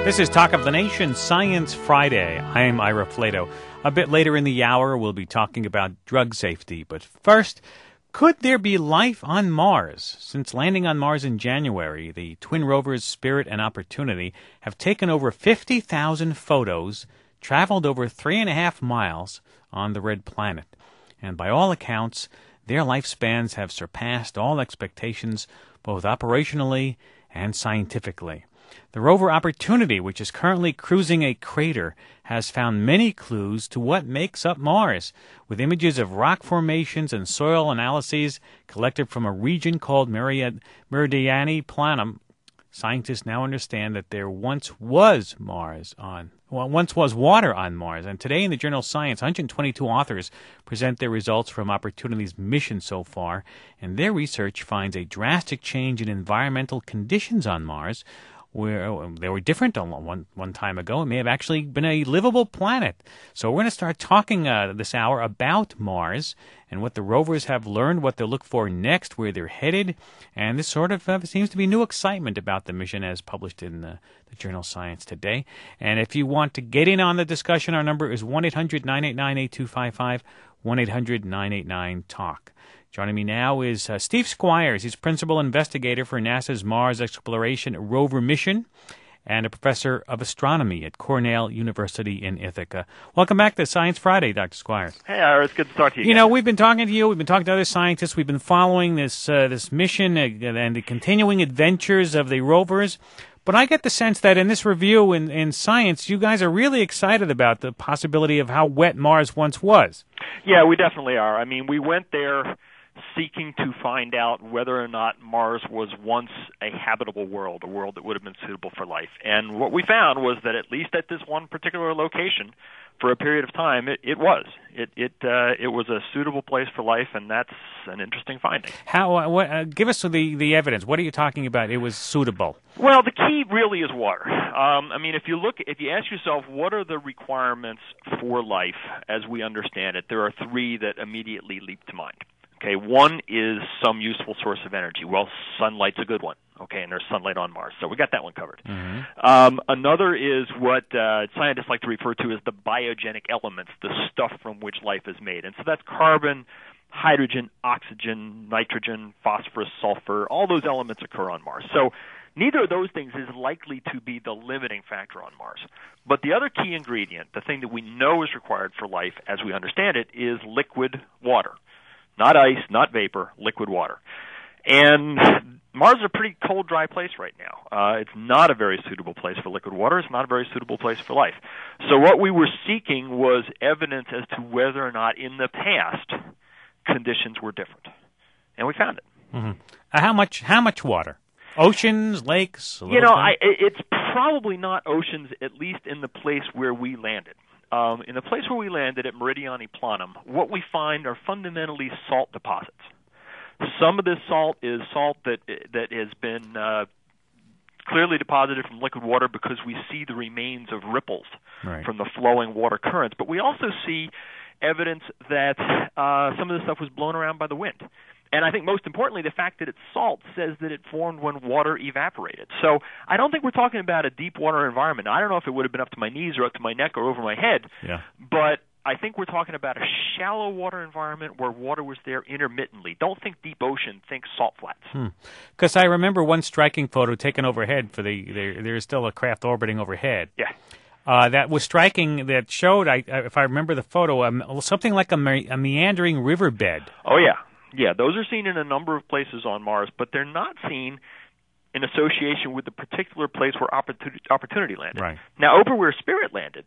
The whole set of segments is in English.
This is Talk of the Nation, Science Friday. I am Ira Flato. A bit later in the hour, we'll be talking about drug safety. But first, could there be life on Mars? Since landing on Mars in January, the twin rovers Spirit and Opportunity have taken over 50,000 photos, traveled over 3.5 miles on the red planet. And by all accounts, their lifespans have surpassed all expectations, both operationally and scientifically. The rover Opportunity, which is currently cruising a crater, has found many clues to what makes up Mars, with images of rock formations and soil analyses collected from a region called Meridiani Planum. Scientists now understand that there once was water on Mars. And today in the journal Science, 122 authors present their results from Opportunity's mission so far, and their research finds a drastic change in environmental conditions on Mars, where they were different one time ago. It may have actually been a livable planet. So we're going to start talking this hour about Mars and what the rovers have learned, what they'll look for next, where they're headed. And this sort of seems to be new excitement about the mission as published in the journal Science today. And if you want to get in on the discussion, our number is 1-800-989-8255, 1-800-989-TALK. Joining me now is Steve Squires. He's principal investigator for NASA's Mars Exploration Rover mission and a professor of astronomy at Cornell University in Ithaca. Welcome back to Science Friday, Dr. Squires. Hey, Ira, it's good to talk to you again. You know, we've been talking to you. We've been talking to other scientists. We've been following this mission and the continuing adventures of the rovers. But I get the sense that in this review in Science, you guys are really excited about the possibility of how wet Mars once was. Yeah, we definitely are. I mean, we went there seeking to find out whether or not Mars was once a habitable world, a world that would have been suitable for life. And what we found was that at least at this one particular location, for a period of time, it was. It was a suitable place for life, and that's an interesting finding. How? Give us the evidence. What are you talking about? It was suitable. Well, the key really is water. I mean, if you ask yourself, what are the requirements for life as we understand it, there are three that immediately leap to mind. Okay, one is some useful source of energy. Well, sunlight's a good one. Okay, and there's sunlight on Mars, so we got that one covered. Mm-hmm. Another is what scientists like to refer to as the biogenic elements, the stuff from which life is made. And so that's carbon, hydrogen, oxygen, nitrogen, phosphorus, sulfur. All those elements occur on Mars. So neither of those things is likely to be the limiting factor on Mars. But the other key ingredient, the thing that we know is required for life as we understand it, is liquid water. Not ice, not vapor, liquid water. And Mars is a pretty cold, dry place right now. It's not a very suitable place for liquid water. It's not a very suitable place for life. So what we were seeking was evidence as to whether or not in the past conditions were different. And we found it. Mm-hmm. How much water? Oceans, lakes? You know, it's probably not oceans, at least in the place where we landed. In the place where we landed at Meridiani Planum, what we find are fundamentally salt deposits. Some of this salt is salt that has been clearly deposited from liquid water because we see the remains of ripples from the flowing water currents. But we also see evidence that some of this stuff was blown around by the wind. And I think most importantly, the fact that it's salt says that it formed when water evaporated. So I don't think we're talking about a deep water environment. I don't know if it would have been up to my knees or up to my neck or over my head, but I think we're talking about a shallow water environment where water was there intermittently. Don't think deep ocean, think salt flats. Because I remember one striking photo taken overhead for there's still a craft orbiting overhead. Yeah. That was striking, that showed, if I remember the photo, something like a meandering riverbed. Oh, yeah. Yeah, those are seen in a number of places on Mars, but they're not seen in association with the particular place where Opportunity landed. Right. Now, over where Spirit landed,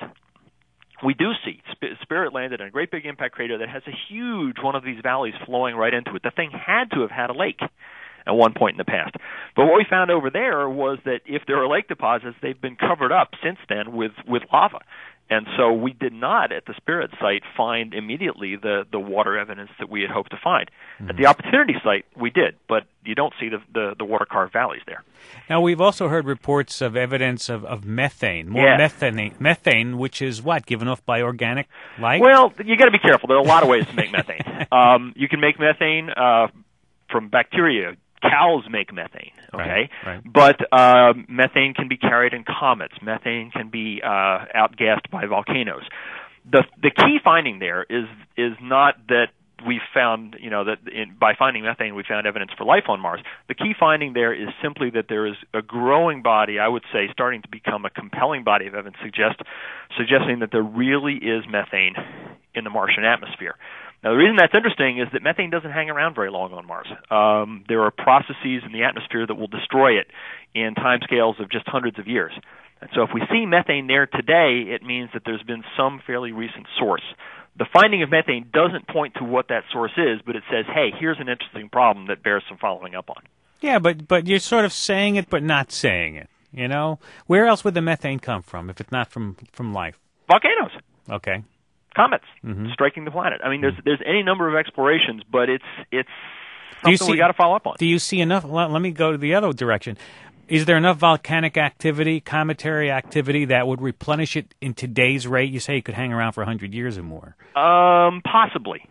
we do see Spirit landed in a great big impact crater that has a huge one of these valleys flowing right into it. The thing had to have had a lake at one point in the past. But what we found over there was that if there are lake deposits, they've been covered up since then with lava. And so we did not, at the Spirit site, find immediately the water evidence that we had hoped to find. Mm-hmm. At the Opportunity site, we did, but you don't see the water-carved valleys there. Now, we've also heard reports of evidence of methane, methane, which is what, given off by organic life? Well, you got to be careful. There are a lot of ways to make methane. You can make methane from bacteria, cows make methane, okay? Right. But methane can be carried in comets. Methane can be outgassed by volcanoes. The key finding there is not that we found, by finding methane we found evidence for life on Mars. The key finding there is simply that there is a growing body, I would say, starting to become a compelling body of evidence suggesting that there really is methane in the Martian atmosphere. Now, the reason that's interesting is that methane doesn't hang around very long on Mars. There are processes in the atmosphere that will destroy it in timescales of just hundreds of years. And so if we see methane there today, it means that there's been some fairly recent source. The finding of methane doesn't point to what that source is, but it says, hey, here's an interesting problem that bears some following up on. Yeah, but you're sort of saying it but not saying it, Where else would the methane come from if it's not from life? Volcanoes. Okay. Comets striking the planet. I mean, there's any number of explorations, but it's something we got to follow up on. Do you see enough? Let me go to the other direction. Is there enough volcanic activity, cometary activity, that would replenish it in today's rate? You say it could hang around for 100 years or more. Possibly.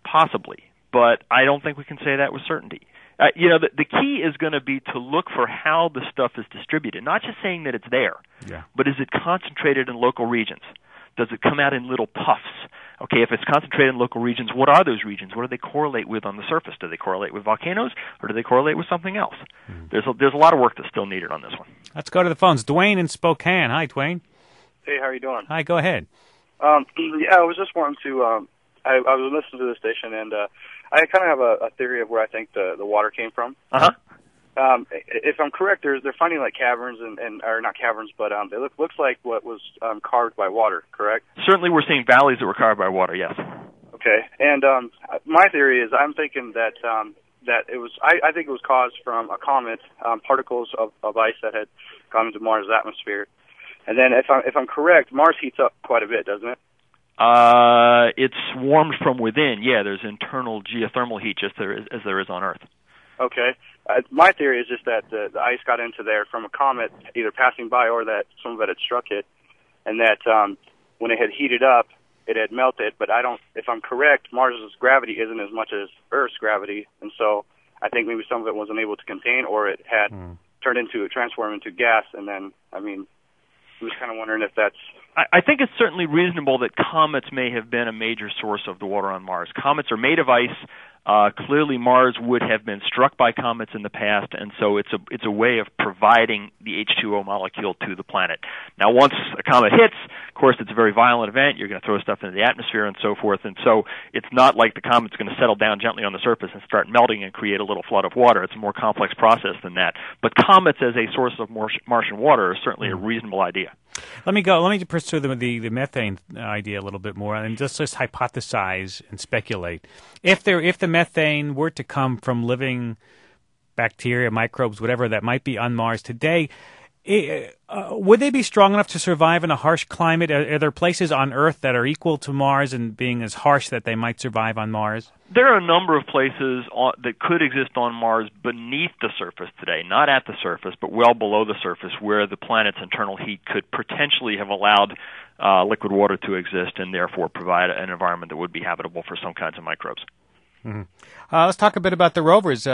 But I don't think we can say that with certainty. The key is going to be to look for how the stuff is distributed, not just saying that it's there, but is it concentrated in local regions? Does it come out in little puffs? Okay, if it's concentrated in local regions, what are those regions? What do they correlate with on the surface? Do they correlate with volcanoes, or do they correlate with something else? There's a lot of work that's still needed on this one. Let's go to the phones. Dwayne in Spokane. Hi, Dwayne. Hey, how are you doing? Hi, go ahead. I was just wanting to. I was listening to the station, and I kind of have a theory of where I think the water came from. If I'm correct, they're finding like caverns or not caverns, but it looks like what was carved by water. Correct? Certainly, we're seeing valleys that were carved by water. Yes. Okay, and my theory is I'm thinking that it was I think it was caused from a comet, particles of ice that had gone into Mars' atmosphere, and then if I'm correct, Mars heats up quite a bit, doesn't it? It's warmed from within. Yeah, there's internal geothermal heat just as there is on Earth. Okay. My theory is just that the ice got into there from a comet either passing by or that some of it had struck it, and that when it had heated up, it had melted. But if I'm correct, Mars's gravity isn't as much as Earth's gravity, and so I think maybe some of it wasn't able to contain, or it had transformed into gas, and then, I was kind of wondering if that's... I think it's certainly reasonable that comets may have been a major source of the water on Mars. Comets are made of ice. Clearly, Mars would have been struck by comets in the past, and so it's a way of providing the H2O molecule to the planet. Now, once a comet hits, of course, it's a very violent event. You're going to throw stuff into the atmosphere and so forth, and so it's not like the comet's going to settle down gently on the surface and start melting and create a little flood of water. It's a more complex process than that. But comets as a source of Martian water is certainly a reasonable idea. Let me pursue the methane idea a little bit more, and just hypothesize and speculate. If the methane were to come from living bacteria, microbes, whatever that might be on Mars today, would they be strong enough to survive in a harsh climate? Are there places on Earth that are equal to Mars and being as harsh that they might survive on Mars? There are a number of places that could exist on Mars beneath the surface today, not at the surface, but well below the surface, where the planet's internal heat could potentially have allowed liquid water to exist and therefore provide an environment that would be habitable for some kinds of microbes. Let's talk a bit about the rovers.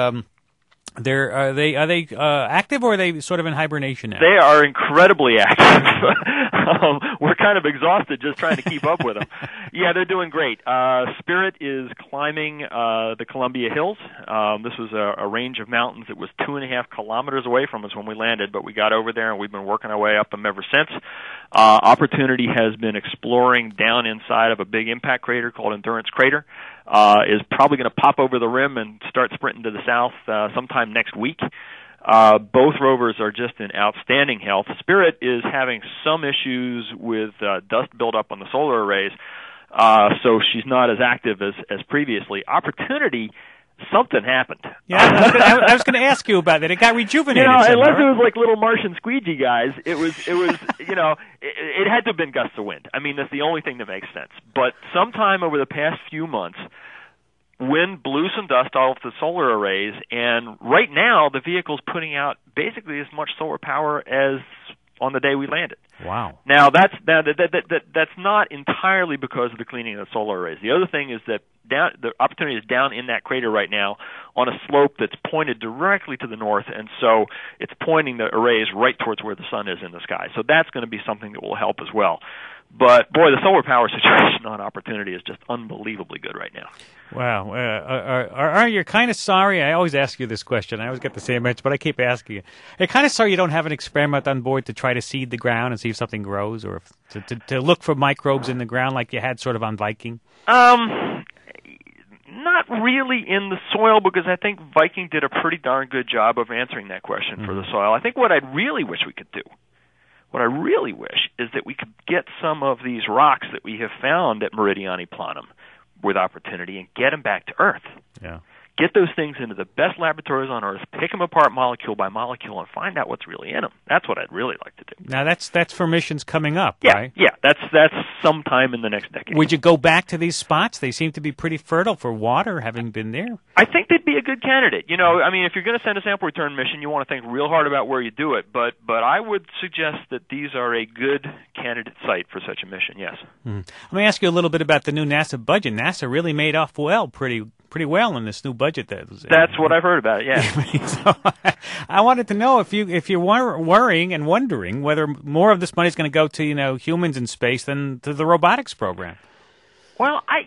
Are they active, or are they sort of in hibernation now? They are incredibly active. We're kind of exhausted just trying to keep up with them. Yeah, they're doing great. Spirit is climbing the Columbia Hills. This was a range of mountains that was 2.5 kilometers away from us when we landed, but we got over there and we've been working our way up them ever since. Opportunity has been exploring down inside of a big impact crater called Endurance Crater. Is probably going to pop over the rim and start sprinting to the south sometime next week. Both rovers are just in outstanding health. Spirit is having some issues with dust buildup on the solar arrays, so she's not as active as previously. Opportunity, something happened. Yeah, I was going to ask you about that. It got rejuvenated. Unless it was like little Martian squeegee guys, it was it had to have been gusts of wind. I mean, that's the only thing that makes sense. But sometime over the past few months, wind blew some dust off the solar arrays, and right now the vehicle's putting out basically as much solar power as on the day we landed. Wow. Now that's not entirely because of the cleaning of the solar arrays. The other thing is that down. The opportunity is down in that crater right now on a slope that's pointed directly to the north, and so it's pointing the arrays right towards where the sun is in the sky. So that's going to be something that will help as well. But boy, the solar power situation on Opportunity is just unbelievably good right now. Wow. Are you kind of sorry? I always ask you this question. I always get the same answer, but I keep asking you. You're kind of sorry you don't have an experiment on board to try to seed the ground and see if something grows, or if, to look for microbes in the ground like you had sort of on Viking? Not really in the soil, because I think Viking did a pretty darn good job of answering that question for the soil. I think what I'd really wish we could do, what I really wish, is that we could get some of these rocks that we have found at Meridiani Planum with Opportunity and get them back to Earth. Yeah. Get those things into the best laboratories on Earth, pick them apart molecule by molecule, and find out what's really in them. That's what I'd really like to do. Now, that's for missions coming up, yeah, right? Yeah, that's sometime in the next decade. Would you go back to these spots? They seem to be pretty fertile for water, having been there. I think they'd be a good candidate. You know, I mean, if you're going to send a sample return mission, you want to think real hard about where you do it. But I would suggest that these are a good candidate site for such a mission, yes. Let me ask you a little bit about the new NASA budget. NASA really made off pretty well in this new budget. That's what I've heard about it, yeah. So, I wanted to know if you're worrying and wondering whether more of this money is going to go to, humans in space than to the robotics program. Well, I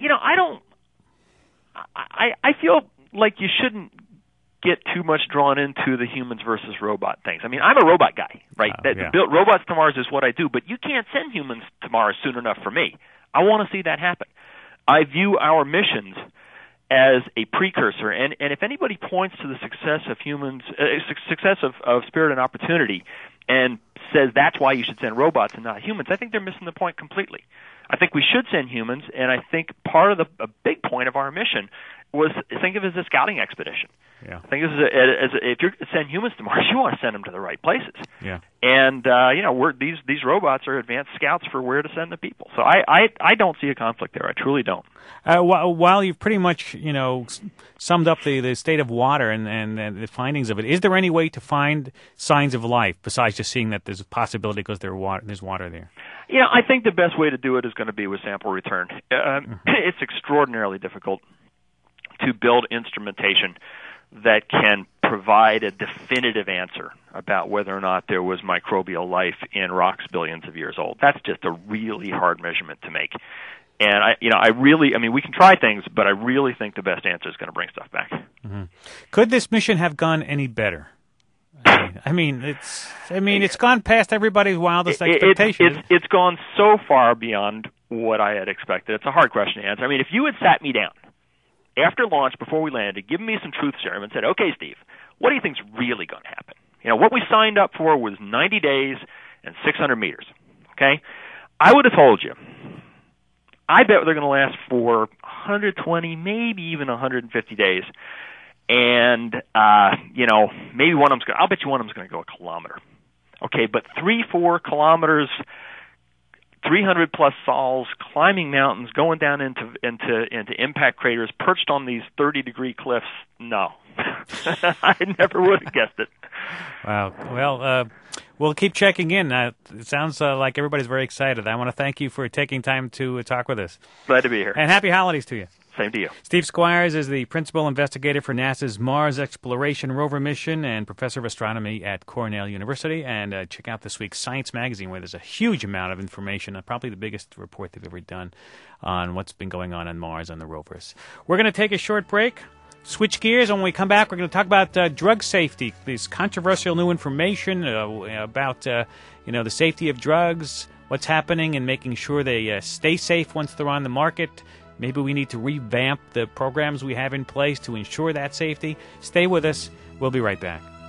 feel like you shouldn't get too much drawn into the humans versus robot things. I mean, I'm a robot guy, right? Build robots to Mars is what I do, but you can't send humans to Mars soon enough for me. I want to see that happen. I view our missions as a precursor, and if anybody points to the success of humans, success of Spirit and Opportunity, and says that's why you should send robots and not humans, I think they're missing the point completely. I think we should send humans, and I think part of a big point of our mission was think of it as a scouting expedition. Yeah. Think of it as if you send humans to Mars, you want to send them to the right places. Yeah. And these robots are advanced scouts for where to send the people. So I don't see a conflict there. I truly don't. While you've pretty much summed up the state of water and the findings of it, is there any way to find signs of life besides just seeing that there's a possibility because there's water there? Yeah, I think the best way to do it is going to be with sample return. It's extraordinarily difficult to build instrumentation that can provide a definitive answer about whether or not there was microbial life in rocks billions of years old. That's just a really hard measurement to make. And we can try things, but I really think the best answer is going to bring stuff back. Mm-hmm. Could this mission have gone any better? It's gone past everybody's wildest expectations. It's gone so far beyond what I had expected. It's a hard question to answer. I mean, if you had sat me down after launch, before we landed, given me some truth serum and said, okay, Steve, what do you think's really going to happen? What we signed up for was 90 days and 600 meters, okay? I would have told you, I bet they're going to last for 120, maybe even 150 days. And, maybe I'll bet you one of them's going to go a kilometer. Okay, but 3-4 kilometers, 300 plus sols, climbing mountains, going down into impact craters, perched on these 30-degree cliffs. No, I never would have guessed it. Wow. Well, we'll keep checking in. It sounds like everybody's very excited. I want to thank you for taking time to talk with us. Glad to be here. And happy holidays to you. Same to you. Steve Squires is the principal investigator for NASA's Mars Exploration Rover mission and professor of astronomy at Cornell University. And check out this week's Science Magazine, where there's a huge amount of information, probably the biggest report they've ever done on what's been going on Mars on the rovers. We're going to take a short break. Switch gears, and when we come back, we're going to talk about drug safety. This controversial new information about the safety of drugs, what's happening, and making sure they stay safe once they're on the market. Maybe we need to revamp the programs we have in place to ensure that safety. Stay with us. We'll be right back.